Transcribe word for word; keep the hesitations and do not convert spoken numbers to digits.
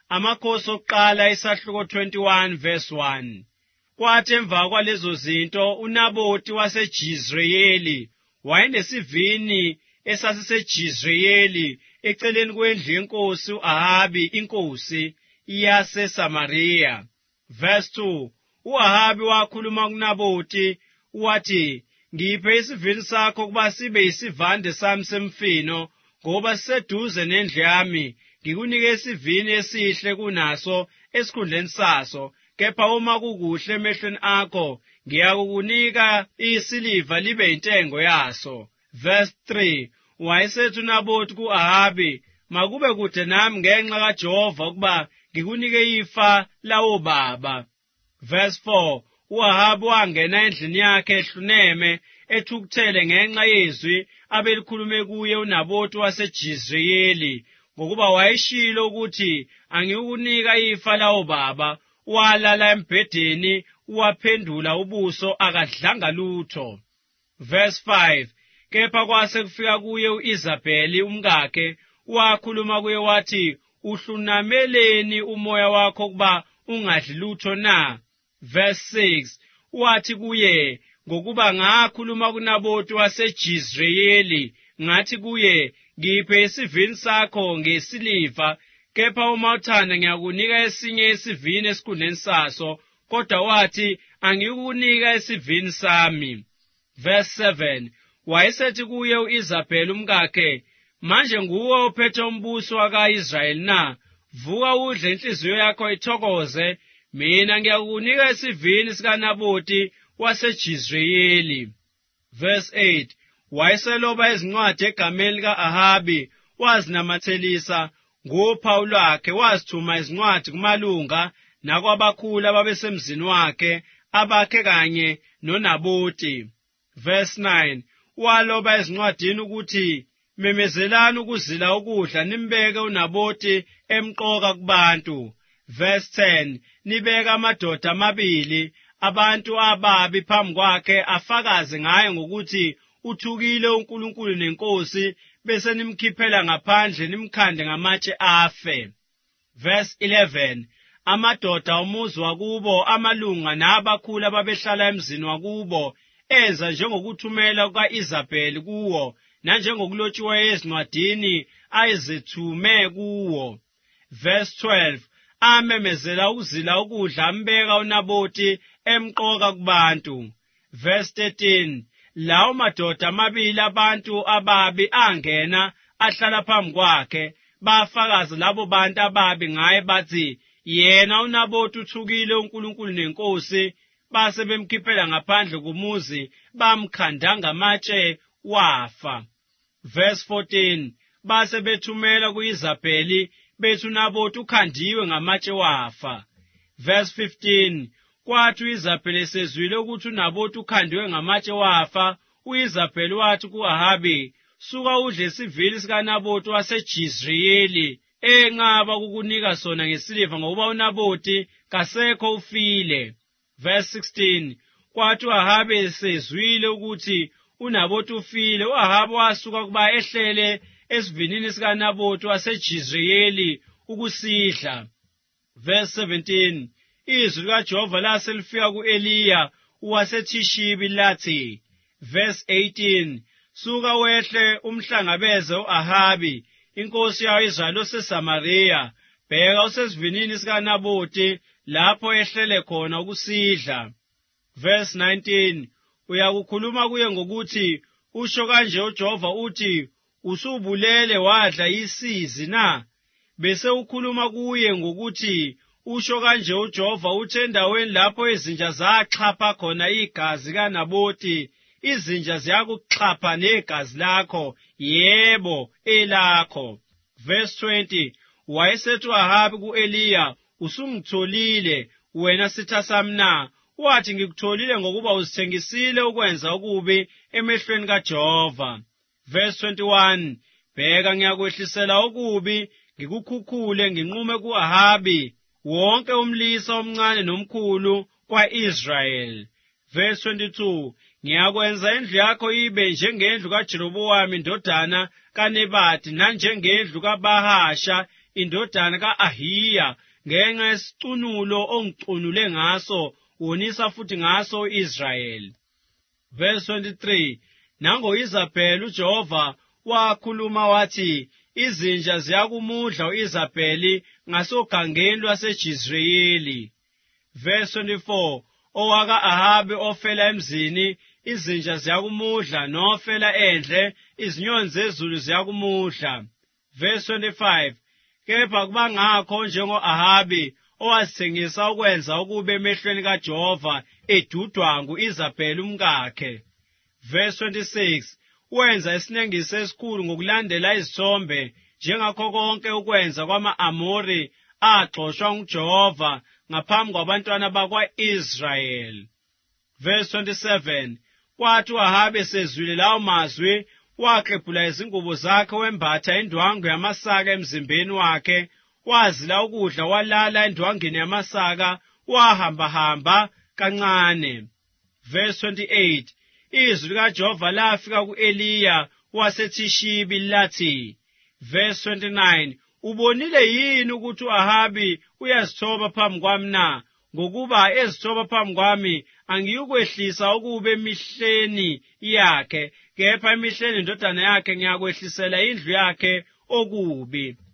Amakhosi okuqala isahluko twenty-one verse one. Kwathi emva kwalezo zinto uNabothi waseJizreyeli wayenesivini esasisejizreyeli eceleni kwendlu yenkosi u-Ahabi inkosi yaseSamariya. Verse two. U-Ahabi wakhuluma kuNabothi wathi, ngiphe isivini sakho kuba sibe yisivande sami semfino, ngoba siseduze nendlu yami. Ngikunike isivini esihle kunaso esikhundleni saso, kepha uma kukuhle emehlweni akho ngiyakukunika isiliva libe intengo yaso. Verse three. Wayesethi uNabothi ku-Ahabi, makube kude nami ngenxa kaJehova ukuba ngikunike ifa lawo baba. Verse four. U-Ahabi wangena endlini yakhe ehluneme ethukuthele ngenxa yezwi abelikhulume kuye uNabothi waseJizreyeli, ngokuba wayeshilo ukuthi angikunika ifa lawo baba. Walala embhedeni waphendula ubuso akadlanga lutho. Verse five. Kepha kwase kufika kuye u-Izabheli umkakhe, wakhuluma kuye wathi, uhlunameleni umoya wakho kuba ungadli lutho na? Verse six. Wathi kuye, ngokuba ngakhuluma kuNabothi waseJizreyeli, ngathi kuye, ngiphe isivini sakho ngesiliva, kepha uma uthanda ngiyakunika esinye isivini esikhundleni saso, kodwa wathi angikunika isivini sami. Verse seven. Wayesethi kuye u-Izabheli umkakhe, manje nguwe ophethe umbuso waka-Israyeli na? Vuka udle inhliziyo yakho ithokoze, mina ngiyakunika isivini sikaNabothi waseJizreyeli. Verse eight. Wayeseloba izincwadi egameni lika-Ahabi, wazinamathelisa ngophawu lwakhe, wazithuma izincwadi kumalunga nakwabakhulu ababesemzini wakhe, abakhe kanye noNabothi. Verse nine. Waloba ezincwadini ukuthi, memezelani ukuzila ukudla nimbeke uNabothi emqoka kubantu. Verse ten. Nibeka amadoda amabili abantu ababi phambi kwakhe afakaze ngaye ngokuthi uthukile uNkulunkulu nenkosi, bese nimkhiphela ngaphandle nimkhande ngamatshe afe. Verse eleven. Amadoda umuzi wakubo, amalunga nabakhulu ababehlala emzini wakubo, enza njengokuthumela kuka-Izabheli kuwo, nanjengokulotshiweyo ezincwadini ayezethume kuwo. Verse twelve. Amemezela ukuzila ukudla ambeka uNabothi emqoka kubantu. Verse thirteen. Lawo madoda amabili abantu ababi angena ahlala phambi kwakhe, bafakaza labo bantu ababi ngaye bathi, yena uNabothi uthukile uNkulunkulu nenkosi, base bemkhiphela ngaphandle kumuzi bamkhanda ngamatshe wafa. Verse fourteen. Base bethumela ku-Izabheli bethi uNabothi ukhandiwe ngamatshe wafa. Verse fifteen. Kwathi u-Izabheli esezwile ukuthi uNabothi ukhandiwe ngamatshe wafa, u-Izabheli wathi ku-Ahabi, suka udle isivini sikaNabothi waseJizreyeli enqaba kukunika sona ngesiliva, ngokuba uNabothi kasekho ufile. Verse sixteen. Kwathi u-Ahabi esezwile ukuthi uNabothi ufile, u-Ahabi wasuka kuba ehlele esivinini sikaNabothi waseJizreyeli ukusidla. Verse seventeen. Izwi likaJehova lase lifika ku-Eliya waseThishibi lathi. Verse eighteen. Suka wehle umhlangabeze u-Ahabi inkosi yayo-Israyeli oseSamariya, bheka usesivinini sikaNabothi lapho ehlele khona ukusidla. Verse nineteen. Uyakukhuluma kuye ngokuthi, usho kanje uJehova uthi, usubulele wadla isizi na? Bese ukhuluma kuye ngokuthi, usho kanje uJehova uthi, endaweni lapho izinja zaxhapha khona igazi kaNabothi, izinja ziyakuxhapha negazi lakho, yebo elakho. Verse twenty. Wayesethi u-Ahabi ku-Eliya, usungitholile wena sitha sami na? Wathi, ngikutholile ngokuba uzithengisile ukwenza okubi emehlweni kaJehova. Verse twenty-one. Bheka ngiyakwehlisela okubi, ngikukhukhule nginqume ku-Ahabi wonke umlisa omncane nomkhulu kwa-Israyeli. Verse twenty-two. Ngiyakwenza indlu yakho ibe njengendlu kaJerobhowamu indodana kaNebhathi, nanjengendlu kaBahasha indodana ka-Ahiya ngenxa yesicunulo ongicunule ngaso wonisa futhi ngaso u-Israyeli. Verse twenty-three. Nango-Izabheli uJehova wakhuluma wathi, izinja ziyakumudla u-Izabheli ngasogangeni lwaseJizreyeli. Verse twenty-four. Owaka-Ahabi ofela emzini, izinja ziyakumudla, nofela endle, izinyoni zezulu ziyakumudla. Verse twenty-five. Kepha kubangakho njengo-Ahabi owasithengisa ukwenza okubi emehlweni kaJehova edudwa ngu-Izabheli umkakhe. Verse twenty-six. Wenza isinengiso esikhulu ngokulandela izithombe, njengakho konke ukwenza kwama-Amori axoshwa nguJehova ngaphambi kwabantwana bakwa-Israyeli. Verse twenty-seven. Kwathi u-Ahabi esezwile lawo mazwi, waxephula izingubo zakhe, wembatha indwangu yamasaka emzimbeni wakhe, wazila ukudla, walala endwangeni yamasaka, wahamba-hamba kancane. Verse twenty-eight. Izwi likaJehova lafika ku-Eliya waseThishibi lathi. Verse twenty-nine. Ubonile yini ukuthi u-Ahabi uyazithoba phambi kwami na? Ngokuba ezithoba phambi kwami angiyukwehlisa ukuba emihleni yakhe, kepha emihleni indodana yakhe ngiyakwehlisela indlu yakhe okubi.